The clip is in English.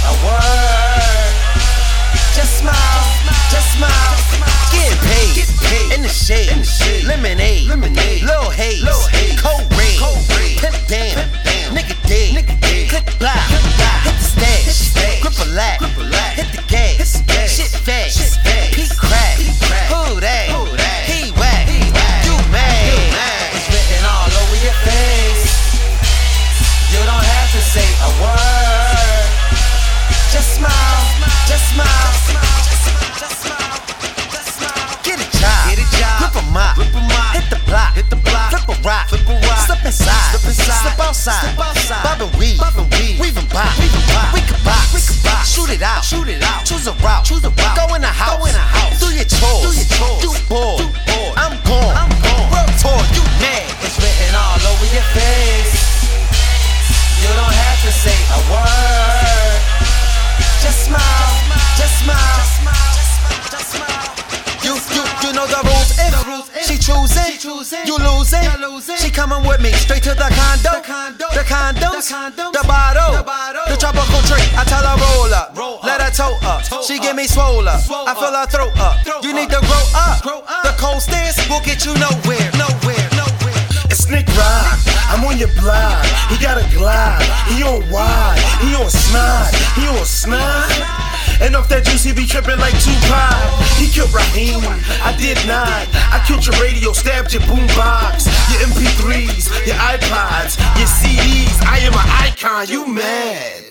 a word. Just smile, just smile. Getting paid in the shade. Lemonade, Lil Haze, Cold Rain, Pimp Damn, Nigga Dead, Click Block, hit the stash, grip a lat, hit the gas, shit fast, Pete Crack, who that? He whack, you mad? It's written all over your face. You don't have to say a word. Just smile, just smile. Get a job, grip a mop, hit the block, flip a rock, slip inside, slip outside, bob and weave and bop, we can box, shoot it out, choose a route, go in the house, do your chores, you bored, I'm gone, work toward you mad. It's written all over your face. You don't have to say a word. Just smile, just smile. You know the rules. If she choosing, you losing. She coming with me straight to the condo, the condoms, the bottle, the tropical drink. I tell her roll up, let her toe up. She give me swole up, I fill her throat up. You need to grow up. The cold stairs will get you nowhere. It's Nick Rock, I'm on your block. He got a glide, he on wide, he on snide. And off that juice he be trippin' like Tupac. He killed Raheem, I did not. I killed your radio, stabbed your boombox, your MP3s, your iPods, your CDs. I am an icon, you mad?